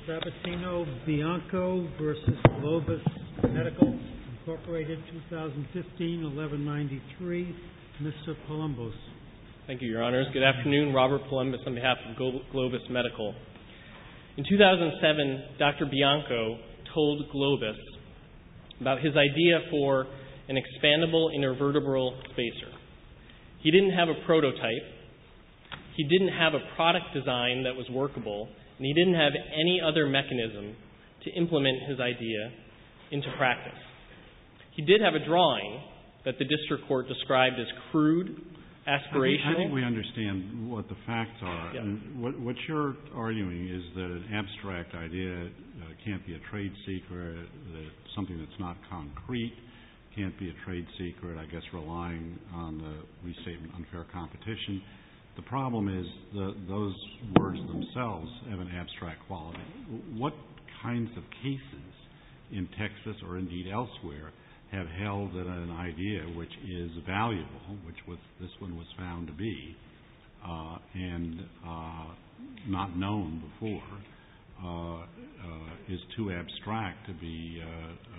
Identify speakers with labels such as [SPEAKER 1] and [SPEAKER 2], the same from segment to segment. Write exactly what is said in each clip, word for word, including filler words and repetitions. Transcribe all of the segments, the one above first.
[SPEAKER 1] Sabatino-Bianco versus Globus Medical, Incorporated, twenty fifteen, eleven ninety-three. Mister Palumbos.
[SPEAKER 2] Thank you, Your Honors. Good afternoon. Robert Palumbos on behalf of Globus Medical. In two thousand seven, Doctor Bianco told Globus about his idea for an expandable intervertebral spacer. He didn't have a prototype. He didn't have a product design that was workable, and he didn't have any other mechanism to implement his idea into practice. He did have a drawing that the district court described as crude, aspirational.
[SPEAKER 3] I think, I think we understand what the facts are.
[SPEAKER 2] Yeah.
[SPEAKER 3] And what, what you're arguing is that an abstract idea uh, can't be a trade secret, that something that's not concrete can't be a trade secret, I guess relying on the restatement unfair competition. The problem is the, those words themselves have an abstract quality. What kinds of cases in Texas or indeed elsewhere have held that an idea which is valuable, which was, this one was found to be, uh, and uh, not known before, uh, uh, is too abstract to be uh,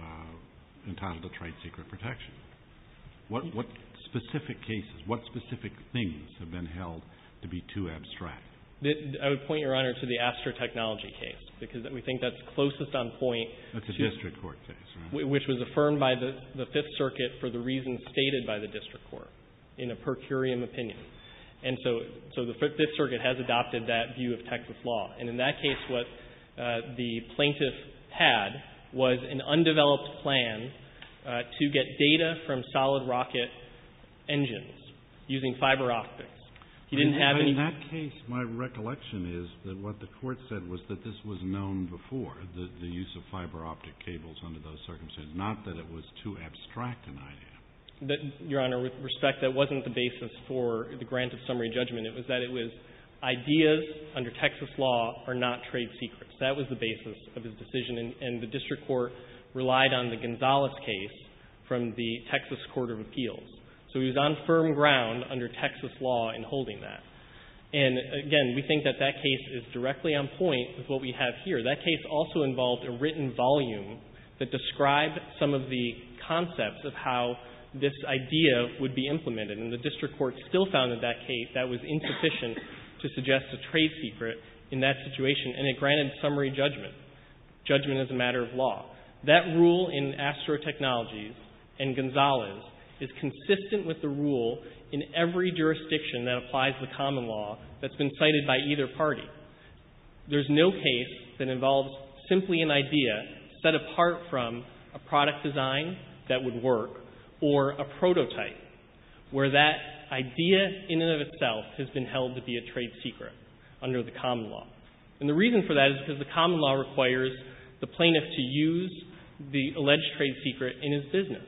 [SPEAKER 3] uh, entitled to trade secret protection? What, what specific cases, what specific things have been held to be too abstract?
[SPEAKER 2] I would point, Your Honor, to the Astra Technology case, because we think that's closest on point.
[SPEAKER 3] That's a
[SPEAKER 2] to,
[SPEAKER 3] district court case, right?
[SPEAKER 2] Which was affirmed by the, the Fifth Circuit for the reasons stated by the district court in a per curiam opinion. And so, so the Fifth Circuit has adopted that view of Texas law. And in that case, what uh, the plaintiff had was an undeveloped plan uh, to get data from solid rocket engines using fiber optics. He didn't have
[SPEAKER 3] in
[SPEAKER 2] any.
[SPEAKER 3] that case, my recollection is that what the court said was that this was known before, the, the use of fiber optic cables under those circumstances, not that it was too abstract an idea.
[SPEAKER 2] That, Your Honor, with respect, that wasn't the basis for the grant of summary judgment. It was that it was ideas under Texas law are not trade secrets. That was the basis of his decision, and, and the district court relied on the Gonzalez case from the Texas Court of Appeals. So he was on firm ground under Texas law in holding that. And again, we think that that case is directly on point with what we have here. That case also involved a written volume that described some of the concepts of how this idea would be implemented. And the district court still found that that case, that was insufficient to suggest a trade secret in that situation, and it granted summary judgment, judgment as a matter of law. That rule in Astro Technologies and Gonzalez is consistent with the rule in every jurisdiction that applies the common law that's been cited by either party. There's no case that involves simply an idea set apart from a product design that would work or a prototype where that idea in and of itself has been held to be a trade secret under the common law. And the reason for that is because the common law requires the plaintiff to use the alleged trade secret in his business.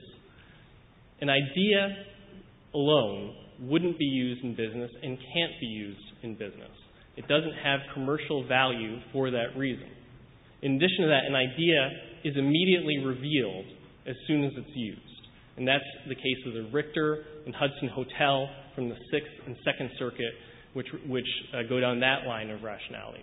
[SPEAKER 2] An idea alone wouldn't be used in business and can't be used in business. It doesn't have commercial value for that reason. In addition to that, an idea is immediately revealed as soon as it's used. And that's the case of the Richter and Hudson Hotel from the Sixth and Second Circuit, which, which uh, go down that line of rationality.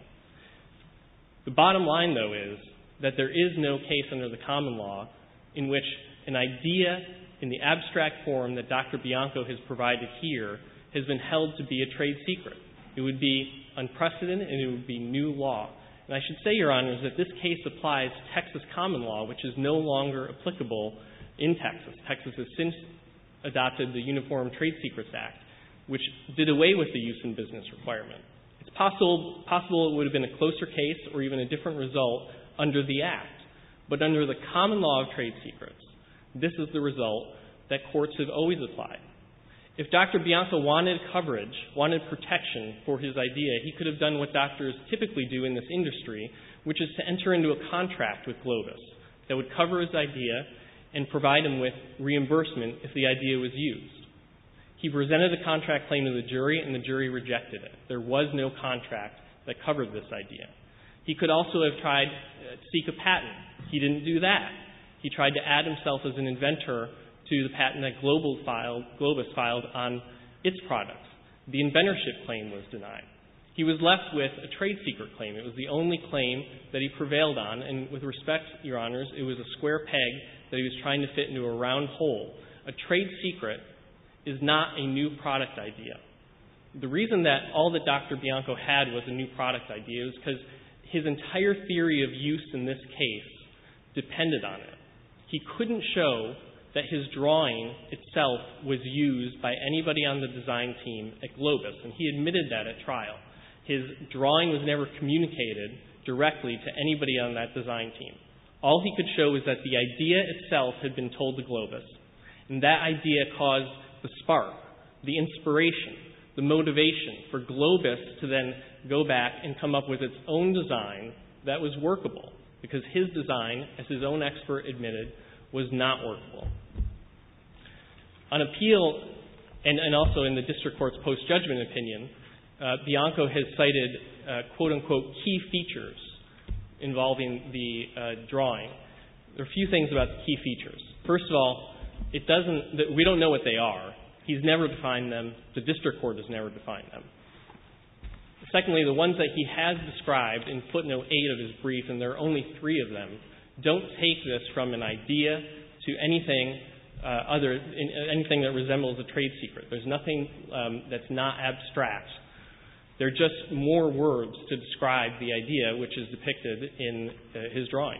[SPEAKER 2] The bottom line, though, is that there is no case under the common law in which an idea in the abstract form that Doctor Bianco has provided here has been held to be a trade secret. It would be unprecedented and it would be new law. And I should say, Your Honors, that this case applies Texas common law, which is no longer applicable in Texas. Texas has since adopted the Uniform Trade Secrets Act, which did away with the use in business requirement. It's possible, possible it would have been a closer case or even a different result under the Act. But under the common law of trade secrets, this is the result that courts have always applied. If Doctor Bianco wanted coverage, wanted protection for his idea, he could have done what doctors typically do in this industry, which is to enter into a contract with Globus that would cover his idea and provide him with reimbursement if the idea was used. He presented a contract claim to the jury, and the jury rejected it. There was no contract that covered this idea. He could also have tried to seek a patent. He didn't do that. He tried to add himself as an inventor to the patent that Global filed, Globus filed on its products. The inventorship claim was denied. He was left with a trade secret claim. It was the only claim that he prevailed on, and with respect, Your Honors, it was a square peg that he was trying to fit into a round hole. A trade secret is not a new product idea. The reason that all that Doctor Bianco had was a new product idea was because his entire theory of use in this case depended on it. He couldn't show that his drawing itself was used by anybody on the design team at Globus, and he admitted that at trial. His drawing was never communicated directly to anybody on that design team. All he could show was that the idea itself had been told to Globus, and that idea caused the spark, the inspiration, the motivation for Globus to then go back and come up with its own design that was workable, because his design, as his own expert admitted, was not workable. On appeal, and, and also in the district court's post-judgment opinion, uh, Bianco has cited uh, quote-unquote key features involving the uh, drawing. There are a few things about the key features. First of all, it doesn't, we don't know what they are. He's never defined them. The district court has never defined them. Secondly, the ones that he has described in footnote eight of his brief, and there are only three of them, don't take this from an idea to anything uh, other, in, anything that resembles a trade secret. There's nothing um, that's not abstract. They're just more words to describe the idea which is depicted in uh, his drawing.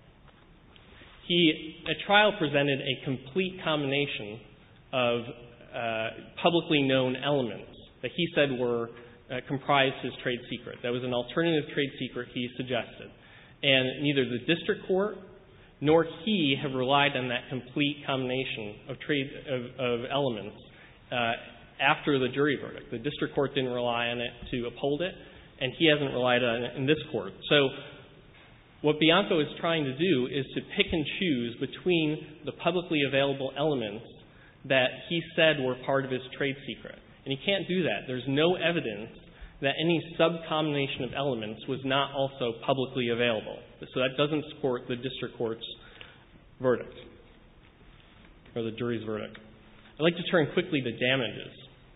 [SPEAKER 2] He, at trial, presented a complete combination of uh, publicly known elements that he said were uh, comprised his trade secret. That was an alternative trade secret he suggested. And neither the district court nor he have relied on that complete combination of trade of, of elements uh, after the jury verdict. The district court didn't rely on it to uphold it, and he hasn't relied on it in this court. So what Bianco is trying to do is to pick and choose between the publicly available elements that he said were part of his trade secret. And he can't do that. There's no evidence that any sub-combination of elements was not also publicly available. So that doesn't support the district court's verdict, or the jury's verdict. I'd like to turn quickly to damages.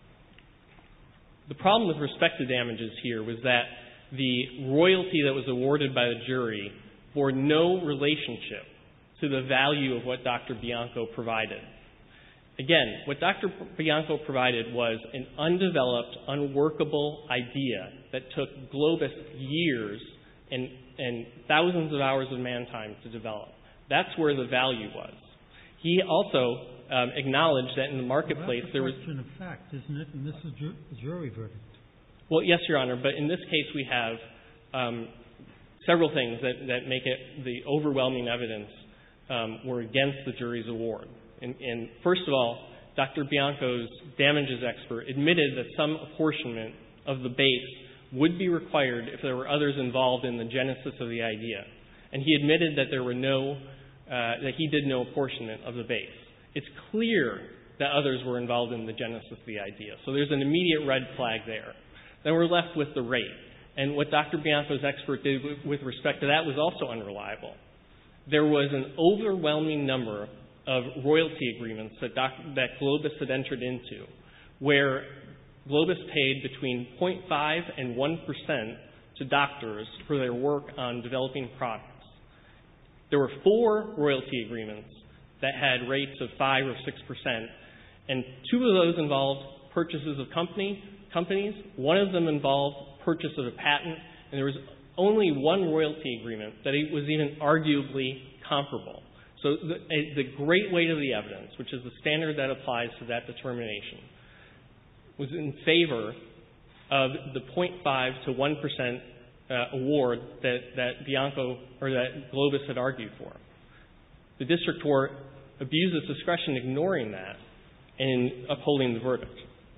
[SPEAKER 2] The problem with respect to damages here was that the royalty that was awarded by the jury bore no relationship to the value of what Doctor Bianco provided. Again, what Doctor Bianco provided was an undeveloped, unworkable idea that took Globus years and, and thousands of hours of man time to develop. That's where the value was. He also um, acknowledged that in the marketplace
[SPEAKER 1] well,
[SPEAKER 2] there was...
[SPEAKER 1] That's a question of fact, isn't it? And this is ju- a jury verdict.
[SPEAKER 2] Well, yes, Your Honor, but in this case we have um, several things that, that make it the overwhelming evidence um, were against the jury's award. And, and first of all, Doctor Bianco's damages expert admitted that some apportionment of the base would be required if there were others involved in the genesis of the idea. And he admitted that there were no, uh, that he did no apportionment of the base. It's clear that others were involved in the genesis of the idea. So there's an immediate red flag there. Then we're left with the rate. And what Doctor Bianco's expert did with respect to that was also unreliable. There was an overwhelming number of royalty agreements that, doc, that Globus had entered into, where Globus paid between zero point five and one percent to doctors for their work on developing products. There were four royalty agreements that had rates of five or six percent, and two of those involved purchases of company companies. One of them involved purchase of a patent, and there was only one royalty agreement that was even arguably comparable. So the, a, the great weight of the evidence, which is the standard that applies to that determination, was in favor of the zero point five to one percent uh, award that, that Bianco or that Globus had argued for. The district court abused its discretion ignoring that and upholding the verdict.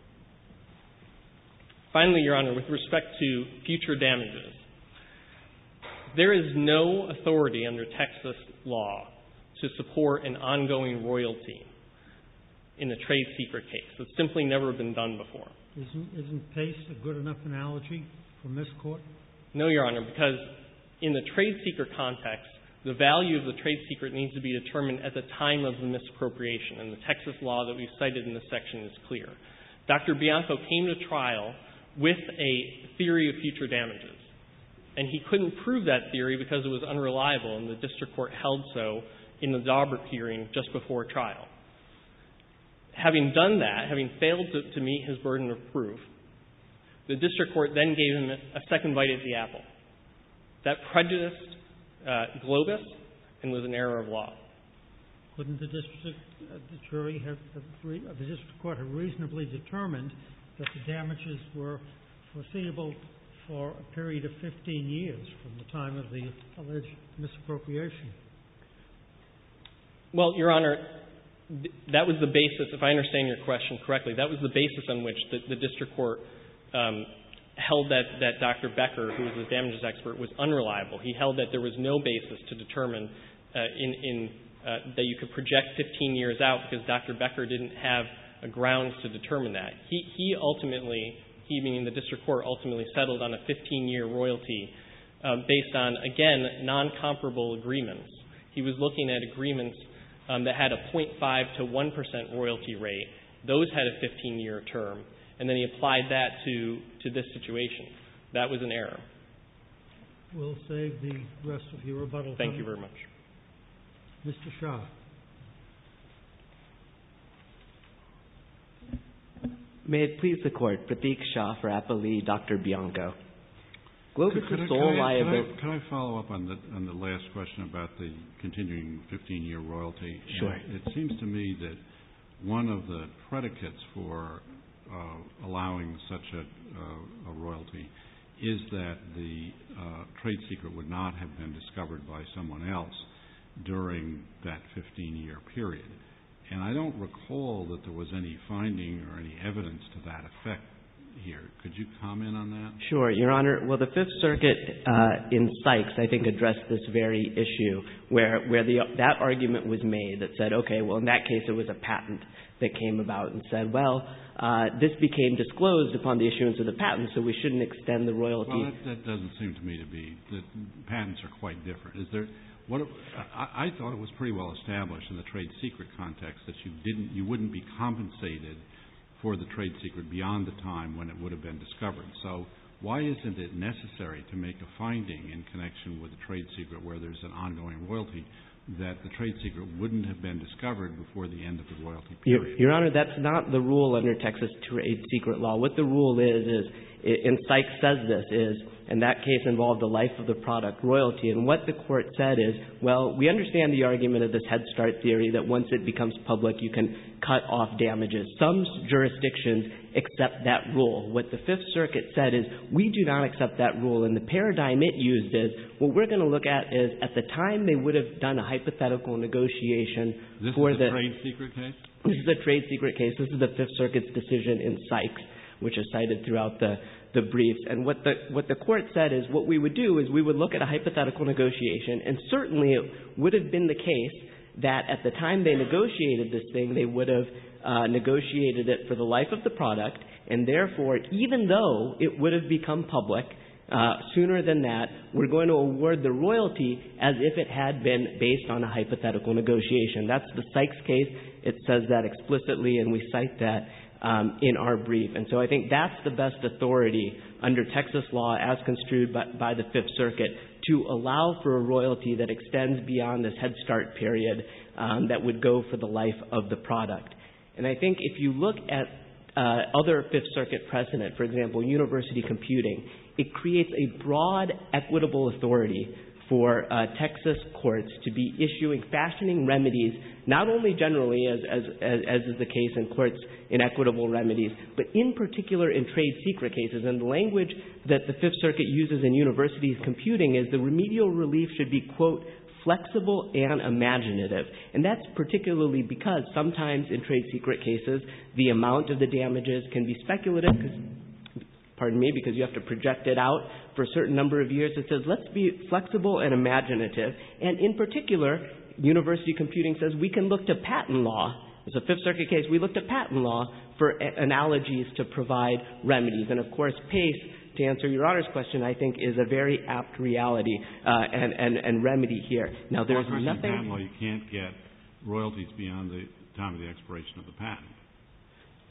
[SPEAKER 2] Finally, Your Honor, with respect to future damages, there is no authority under Texas law to support an ongoing royalty in a trade secret case. It's simply never been done before.
[SPEAKER 1] Isn't, isn't Pace a good enough analogy from this court?
[SPEAKER 2] No, Your Honor, because in the trade secret context, the value of the trade secret needs to be determined at the time of the misappropriation, and the Texas law that we've cited in this section is clear. Doctor Bianco came to trial with a theory of future damages. And he couldn't prove that theory because it was unreliable, and the district court held so in the Daubert hearing just before trial. Having done that, having failed to, to meet his burden of proof, the district court then gave him a second bite at the apple. That prejudiced uh, Globus and was an error of law.
[SPEAKER 1] Couldn't the district, uh, the jury have, have re- uh, the district court have reasonably determined that the damages were foreseeable for a period of fifteen years from the time of the alleged misappropriation?
[SPEAKER 2] Well, Your Honor, th- that was the basis, if I understand your question correctly, that was the basis on which the, the district court um, held that, that Doctor Becker, who was the damages expert, was unreliable. He held that there was no basis to determine uh, in, in uh, that you could project fifteen years out because Doctor Becker didn't have a grounds to determine that. He, he ultimately, he meaning the district court, ultimately settled on a fifteen-year royalty um, based on, again, non-comparable agreements. He was looking at agreements um, that had a zero point five to one percent royalty rate. Those had a fifteen-year term. And then he applied that to, to this situation. That was an error.
[SPEAKER 1] We'll save the rest of your rebuttal.
[SPEAKER 2] Thank
[SPEAKER 1] time.
[SPEAKER 2] you very much.
[SPEAKER 1] Mister Shah.
[SPEAKER 4] May it please the Court, Pratik Shah for Appellee, Doctor Bianco. Globus'
[SPEAKER 3] Could I-
[SPEAKER 4] sole
[SPEAKER 3] could I-
[SPEAKER 4] liability...
[SPEAKER 3] Could I follow up on the on the last question about the continuing fifteen-year royalty?
[SPEAKER 4] Sure.
[SPEAKER 3] And it seems to me that one of the predicates for uh, allowing such a, uh, a royalty is that the uh, trade secret would not have been discovered by someone else during that fifteen-year period. And I don't recall that there was any finding or any evidence to that effect here. Could you comment on that?
[SPEAKER 4] Sure, Your Honor. Well, the Fifth Circuit uh, in Sykes, I think, addressed this very issue where, where the, that argument was made that said, okay, well, in that case it was a patent that came about and said, well, uh, this became disclosed upon the issuance of the patent, so we shouldn't extend the royalty.
[SPEAKER 3] Well, that, that doesn't seem to me to be. The patents are quite different. Is there... What I, I thought it was pretty well established in the trade secret context that you didn't, you wouldn't be compensated for the trade secret beyond the time when it would have been discovered. So why isn't it necessary to make a finding in connection with a trade secret where there's an ongoing royalty that the trade secret wouldn't have been discovered before the end of the royalty period?
[SPEAKER 4] Your, Your Honor, that's not the rule under Texas trade secret law. What the rule is, is, and Sykes says this, is, in that case involved the life of the product royalty. And what the court said is, well, we understand the argument of this Head Start theory that once it becomes public, you can cut off damages. Some jurisdictions accept that rule. What the Fifth Circuit said is, we do not accept that rule. And the paradigm it used is, what we're going to look at is, at the time they would have done a hypothetical negotiation
[SPEAKER 3] this
[SPEAKER 4] for
[SPEAKER 3] is
[SPEAKER 4] the...
[SPEAKER 3] a trade secret case?
[SPEAKER 4] This is a trade secret case. This is the Fifth Circuit's decision in Sykes, which is cited throughout the, the briefs. And what the, what the court said is what we would do is we would look at a hypothetical negotiation, and certainly it would have been the case that at the time they negotiated this thing, they would have uh, negotiated it for the life of the product, and therefore, even though it would have become public uh, sooner than that, we're going to award the royalty as if it had been based on a hypothetical negotiation. That's the Sykes case. It says that explicitly, and we cite that Um, in our brief. And so I think that's the best authority under Texas law as construed by, by the Fifth Circuit to allow for a royalty that extends beyond this Head Start period um, that would go for the life of the product. And I think if you look at uh, other Fifth Circuit precedent, for example, university computing, it creates a broad equitable authority for uh, Texas courts to be issuing, fashioning remedies, not only generally, as, as, as, as is the case in courts in equitable remedies, but in particular in trade secret cases. And the language that the Fifth Circuit uses in universities computing is the remedial relief should be, quote, flexible and imaginative. And that's particularly because sometimes in trade secret cases, the amount of the damages can be speculative, because pardon me, because you have to project it out for a certain number of years. It says, let's be flexible and imaginative. And in particular, university computing says we can look to patent law. As a Fifth Circuit case, we looked at patent law for a- analogies to provide remedies. And of course, PACE, to answer Your Honor's question, I think is a very apt reality uh, and, and, and remedy here. Now, there's
[SPEAKER 3] well, of course,
[SPEAKER 4] nothing...
[SPEAKER 3] in patent law, you can't get royalties beyond the time of the expiration of the patent.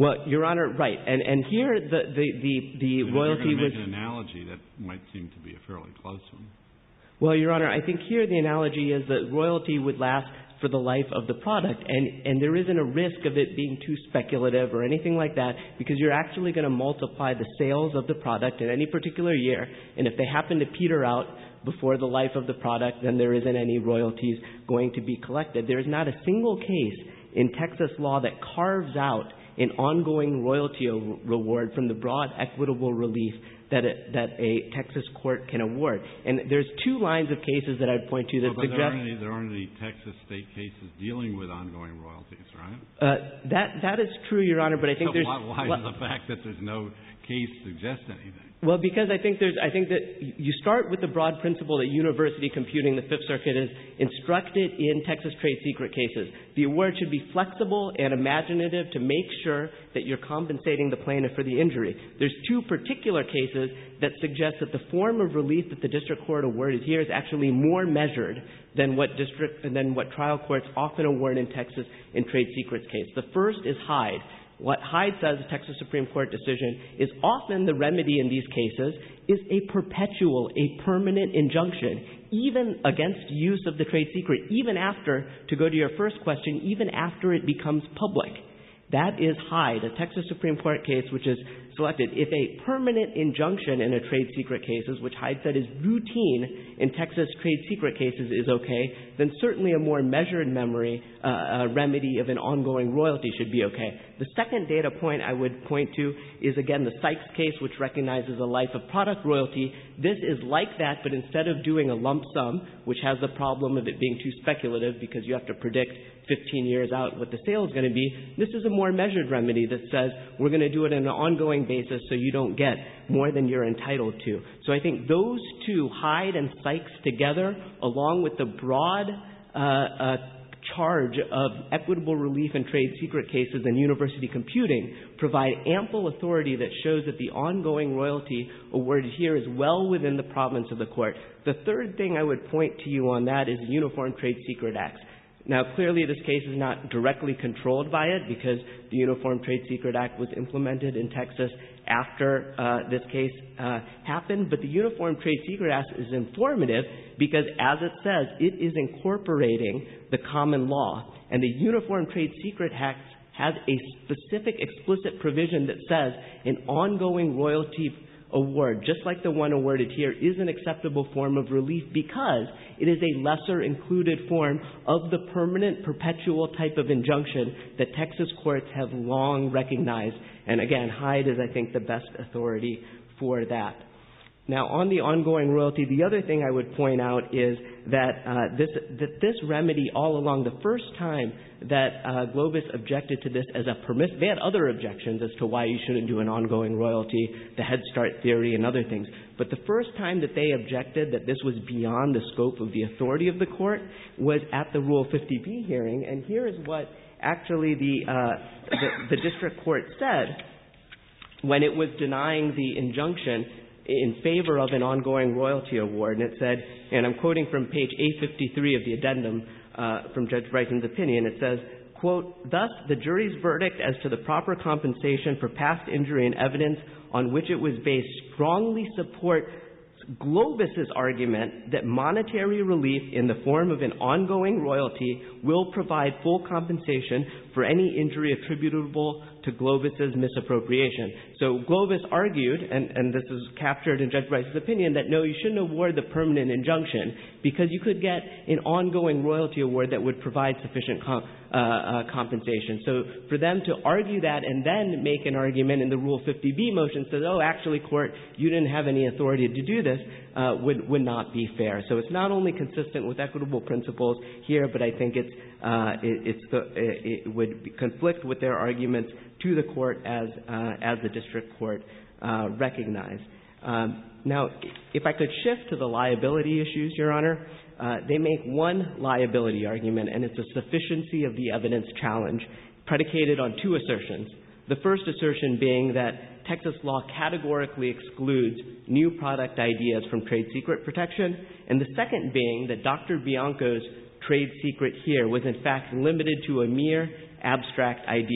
[SPEAKER 4] Well, Your Honor, right. And and here the the the, the
[SPEAKER 3] but
[SPEAKER 4] royalty
[SPEAKER 3] if you're
[SPEAKER 4] was
[SPEAKER 3] make an analogy that might seem to be a fairly close one.
[SPEAKER 4] Well, Your Honor, I think here the analogy is that royalty would last for the life of the product, and and there isn't a risk of it being too speculative or anything like that, because you're actually going to multiply the sales of the product in any particular year, and if they happen to peter out before the life of the product, then there isn't any royalties going to be collected. There is not a single case in Texas law that carves out an ongoing royalty reward from the broad equitable relief that a, that a Texas court can award. And there's two lines of cases that I'd point to that
[SPEAKER 3] well, but
[SPEAKER 4] suggest...
[SPEAKER 3] There aren't, any, there aren't any Texas state cases dealing with ongoing royalties, right?
[SPEAKER 4] Uh, that that is true, Your Honor, but I think
[SPEAKER 3] so
[SPEAKER 4] there's...
[SPEAKER 3] why, why well, does the fact that there's no case suggest anything?
[SPEAKER 4] Well, because I think there's, I think that you start with the broad principle that university computing, the Fifth Circuit, is instructed in Texas trade secret cases. The award should be flexible and imaginative to make sure that you're compensating the plaintiff for the injury. There's two particular cases that suggest that the form of relief that the district court awarded here is actually more measured than what district, than what trial courts often award in Texas in trade secrets case. The first is Hyde. What Hyde says, the Texas Supreme Court decision, is often the remedy in these cases is a perpetual, a permanent injunction, even against use of the trade secret, even after, to go to your first question, even after it becomes public. That is Hyde, a Texas Supreme Court case which is selected. If a permanent injunction in a trade secret cases, which Hyde said is routine in Texas trade secret cases, is okay, then certainly a more measured memory uh, uh, remedy of an ongoing royalty should be okay. The second data point I would point to is, again, the Sykes case, which recognizes a life of product royalty. This is like that, but instead of doing a lump sum, which has the problem of it being too speculative because you have to predict fifteen years out what the sale is going to be, this is a more measured remedy that says we're going to do it on an ongoing basis so you don't get more than you're entitled to. So I think those two, Hyde and Sykes together, along with the broad uh, uh, charge of equitable relief in trade secret cases and university computing, provide ample authority that shows that the ongoing royalty awarded here is well within the province of the court. The third thing I would point to you on that is the Uniform Trade Secret Act. Now, clearly this case is not directly controlled by it because the Uniform Trade Secret Act was implemented in Texas after uh, this case uh, happened. But the Uniform Trade Secret Act is informative because, as it says, it is incorporating the common law. And the Uniform Trade Secret Act has a specific explicit provision that says an ongoing royalty award, just like the one awarded here, is an acceptable form of relief because it is a lesser included form of the permanent, perpetual type of injunction that Texas courts have long recognized. And again, Hyde is, I think, the best authority for that. Now, on the ongoing royalty, the other thing I would point out is that uh, this that this remedy all along, the first time that uh, Globus objected to this as a permiss, they had other objections as to why you shouldn't do an ongoing royalty, the Head Start theory and other things. But the first time that they objected that this was beyond the scope of the authority of the court was at the Rule fifty B hearing. And here is what actually the, uh, the, the district court said when it was denying the injunction in favor of an ongoing royalty award. And it said, and I'm quoting from page eight fifty-three of the addendum uh, from Judge Bryson's opinion, it says, quote, thus, the jury's verdict as to the proper compensation for past injury and evidence on which it was based strongly support Globus's argument that monetary relief in the form of an ongoing royalty will provide full compensation for any injury attributable to Globus's misappropriation. So Globus argued, and, and this is captured in Judge Bryson's opinion, that no, you shouldn't award the permanent injunction because you could get an ongoing royalty award that would provide sufficient com- uh, uh, compensation. So for them to argue that and then make an argument in the Rule fifty B motion says, oh, actually, court, you didn't have any authority to do this, uh, would, would not be fair. So it's not only consistent with equitable principles here, but I think it's, uh, it, it's the, it, it would conflict with their arguments to the court as uh, as the district court uh, recognized. Um, now, if I could shift to the liability issues, Your Honor, uh, they make one liability argument, and it's a sufficiency of the evidence challenge predicated on two assertions. The first assertion being that Texas law categorically excludes new product ideas from trade secret protection, and the second being that Doctor Bianco's trade secret here was in fact limited to a mere abstract idea.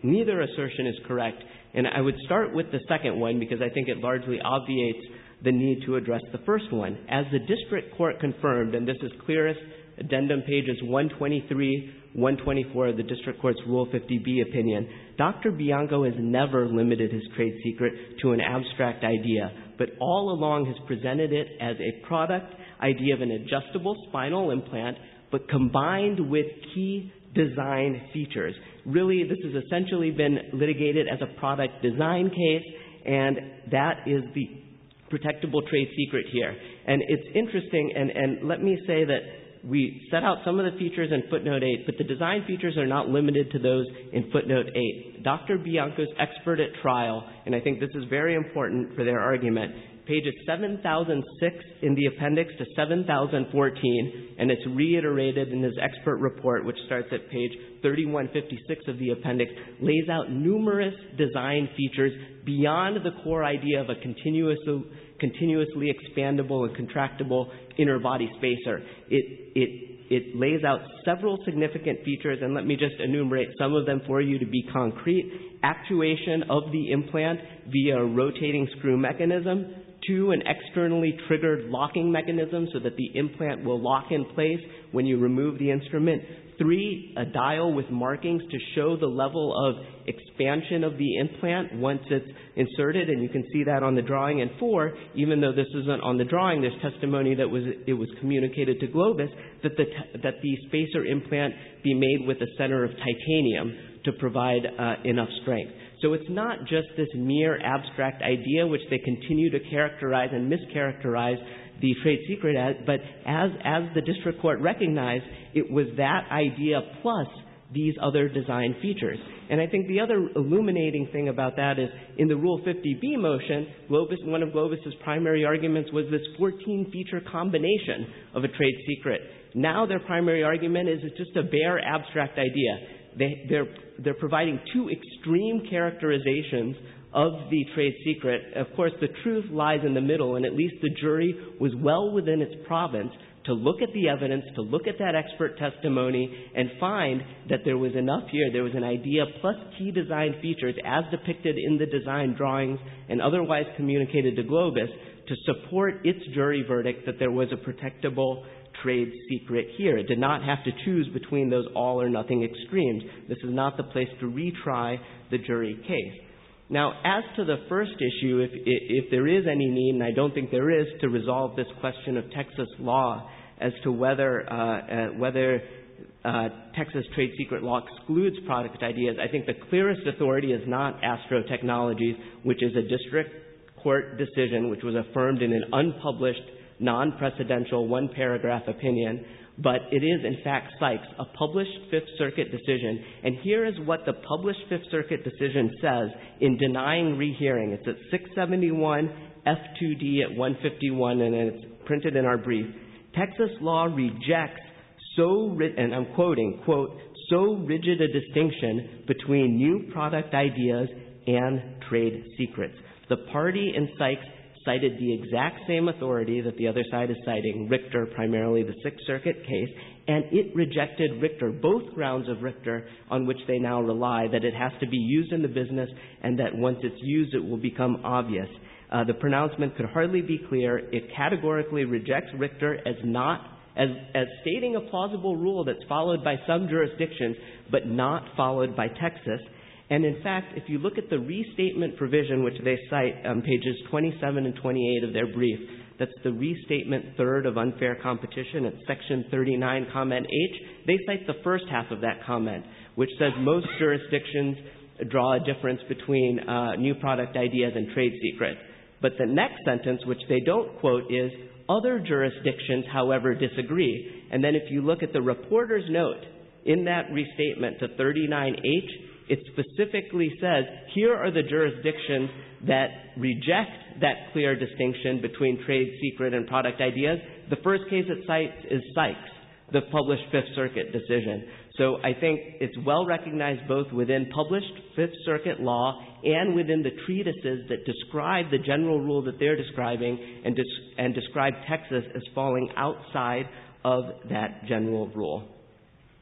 [SPEAKER 4] neither assertion is correct. And I would start with the second one because I think it largely obviates the need to address the first one. As the district court confirmed, and this is clearest, addendum pages one twenty-three, one twenty-four of the district court's Rule fifty B opinion, Doctor Bianco has never limited his trade secret to an abstract idea, but all along has presented it as a product idea of an adjustable spinal implant, but combined with key design features. Really, this has essentially been litigated as a product design case, and that is the protectable trade secret here. And it's interesting, and, and let me say that we set out some of the features in footnote eight, but the design features are not limited to those in footnote eight. Doctor Bianco's expert at trial, and I think this is very important for their argument, pages seven thousand six in the appendix to seven thousand fourteen, and it's reiterated in his expert report, which starts at page thirty-one fifty-six of the appendix, lays out numerous design features beyond the core idea of a continuous, continuously expandable and contractible inner body spacer. It, it, it lays out several significant features, and let me just enumerate some of them for you to be concrete. Actuation of the implant via a rotating screw mechanism. Two, an externally triggered locking mechanism so that the implant will lock in place when you remove the instrument. Three, a dial with markings to show the level of expansion of the implant once it's inserted, and you can see that on the drawing. And four, even though this isn't on the drawing, there's testimony that was it was communicated to Globus that the that the spacer implant be made with a center of titanium to provide uh, enough strength. So it's not just this mere abstract idea which they continue to characterize and mischaracterize the trade secret as, but as, as the district court recognized, it was that idea plus these other design features. And I think the other illuminating thing about that is in the Rule fifty B motion, Globus, one of Globus's primary arguments was this fourteen feature combination of a trade secret. Now their primary argument is it's just a bare abstract idea. They, they're, they're providing two extreme characterizations of the trade secret. Of course, the truth lies in the middle, and at least the jury was well within its province to look at the evidence, to look at that expert testimony, and find that there was enough here. There was an idea plus key design features as depicted in the design drawings and otherwise communicated to Globus to support its jury verdict that there was a protectable trade secret here. It did not have to choose between those all or nothing extremes. This is not the place to retry the jury case. Now, as to the first issue, if, if there is any need, and I don't think there is, to resolve this question of Texas law as to whether uh, uh, whether uh, Texas trade secret law excludes product ideas, I think the clearest authority is not Astro Technologies, which is a district court decision which was affirmed in an unpublished, non-precedential, one-paragraph opinion, but it is, in fact, Sykes, a published Fifth Circuit decision. And here is what the published Fifth Circuit decision says in denying rehearing. It's at six seventy-one F two D at one fifty-one, and it's printed in our brief. Texas law rejects so, ri- and I'm quoting, quote, so rigid a distinction between new product ideas and trade secrets. The party in Sykes cited the exact same authority that the other side is citing, Richter, primarily the Sixth Circuit case, and it rejected Richter, both grounds of Richter on which they now rely, that it has to be used in the business and that once it's used it will become obvious. Uh, the pronouncement could hardly be clear. It categorically rejects Richter as not, as, as stating a plausible rule that's followed by some jurisdictions, but not followed by Texas. And in fact, if you look at the restatement provision, which they cite on pages twenty-seven and twenty-eight of their brief, that's the restatement third of unfair competition at section thirty-nine, comment H, they cite the first half of that comment, which says most jurisdictions draw a difference between uh, new product ideas and trade secrets. But the next sentence, which they don't quote, is other jurisdictions, however, disagree. And then if you look at the reporter's note in that restatement to thirty-nine H, it specifically says, here are the jurisdictions that reject that clear distinction between trade secret and product ideas. The first case it cites is Sykes, the published Fifth Circuit decision. So I think it's well recognized both within published Fifth Circuit law and within the treatises that describe the general rule that they're describing and, des- and describe Texas as falling outside of that general rule.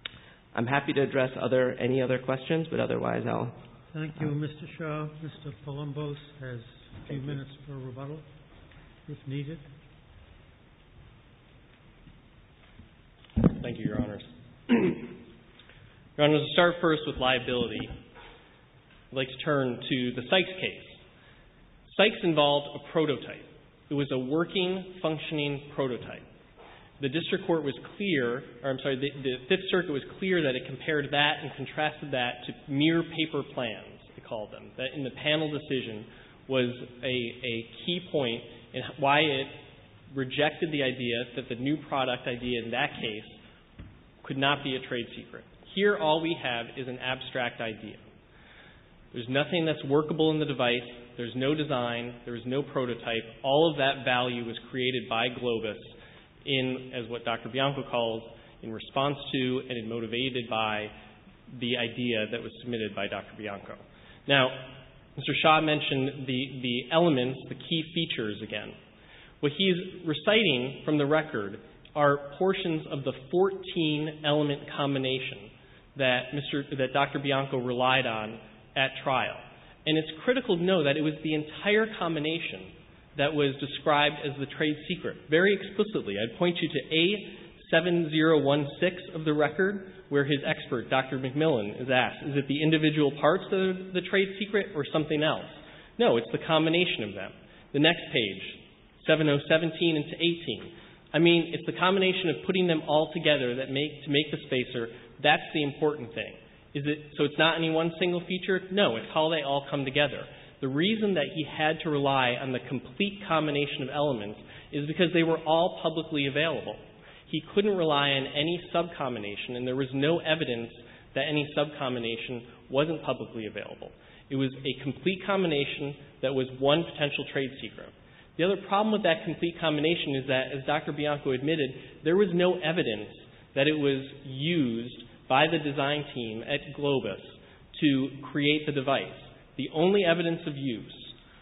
[SPEAKER 4] I'm happy to address other any other questions, but otherwise I'll...
[SPEAKER 1] Thank you, Mister Shaw. Mister Palumbos has a few minutes for rebuttal, if needed.
[SPEAKER 2] Thank you, Your Honors. Your Honors, to start first with liability, I'd like to turn to the Sykes case. Sykes involved a prototype. It was a working, functioning prototype. The district court was clear, or I'm sorry, the, the Fifth Circuit was clear that it compared that and contrasted that to mere paper plans, they called them. That in the panel decision was a, a key point in why it rejected the idea that the new product idea in that case could not be a trade secret. Here, all we have is an abstract idea. There's nothing that's workable in the device. There's no design. There's no prototype. All of that value was created by Globus in, as what Doctor Bianco calls, in response to and motivated by the idea that was submitted by Doctor Bianco. Now, Mister Shaw mentioned the, the elements, the key features again. What he's reciting from the record are portions of the fourteen-element combination that Mister that Doctor Bianco relied on at trial. And it's critical to know that it was the entire combination that was described as the trade secret, very explicitly. I'd point you to A seven zero one six of the record, where his expert, Doctor McMillan, is asked, is it the individual parts that are the trade secret or something else? No, it's the combination of them. The next page, seven oh seventeen into eighteen. I mean, it's the combination of putting them all together that make to make the spacer. That's the important thing. Is it so it's not any one single feature? No, it's how they all come together. The reason that he had to rely on the complete combination of elements is because they were all publicly available. He couldn't rely on any sub-combination, and there was no evidence that any sub-combination wasn't publicly available. It was a complete combination that was one potential trade secret. The other problem with that complete combination is that, as Doctor Bianco admitted, there was no evidence that it was used by the design team at Globus to create the device. The only evidence of use,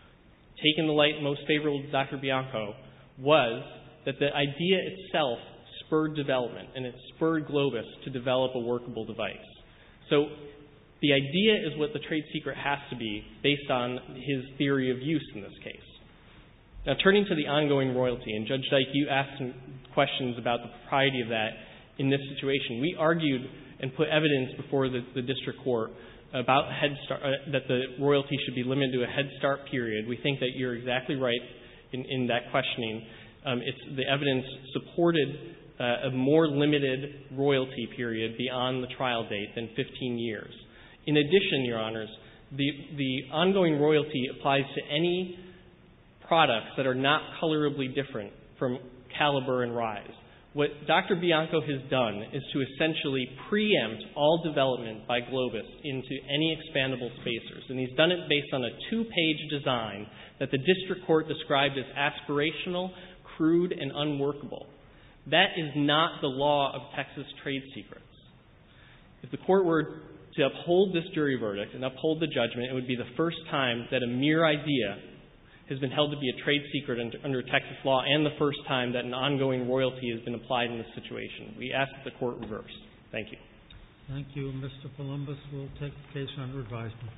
[SPEAKER 2] taken the light most favorable to Doctor Bianco, was that the idea itself spurred development, and it spurred Globus to develop a workable device. So the idea is what the trade secret has to be based on his theory of use in this case. Now, turning to the ongoing royalty, and Judge Dyke, you asked some questions about the propriety of that in this situation. We argued and put evidence before the, the district court about Head Start, uh, that the royalty should be limited to a Head Start period. We think that you're exactly right in, in that questioning. Um, it's, the evidence supported uh, a more limited royalty period beyond the trial date than fifteen years. In addition, Your Honors, the, the ongoing royalty applies to any products that are not colorably different from Caliber and Rise. What Doctor Bianco has done is to essentially preempt all development by Globus into any expandable spacers. And he's done it based on a two-page design that the district court described as aspirational, crude, and unworkable. That is not the law of Texas trade secrets. If the court were to uphold this jury verdict and uphold the judgment, it would be the first time that a mere idea has been held to be a trade secret under Texas law, and the first time that an ongoing royalty has been applied in this situation. We ask that the court reverse. Thank you.
[SPEAKER 1] Thank you. Mister Palumbos will take the case under advisement.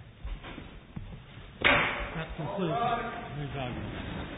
[SPEAKER 1] That concludes his argument.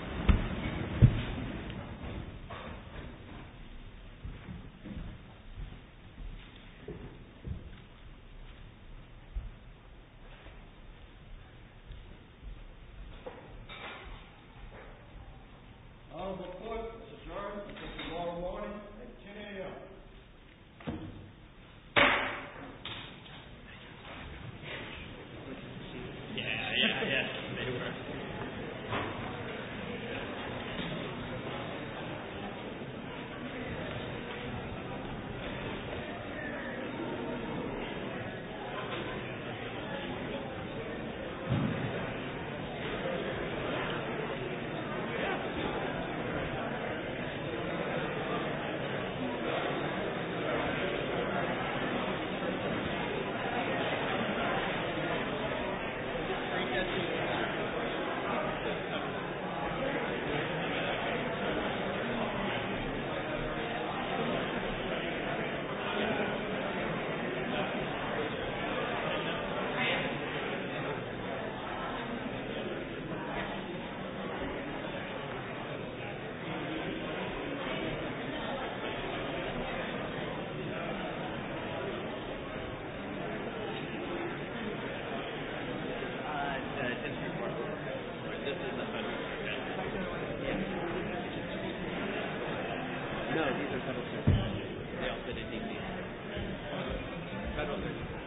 [SPEAKER 4] No, these are federal circuits. They all sit in D C. Federal circuits.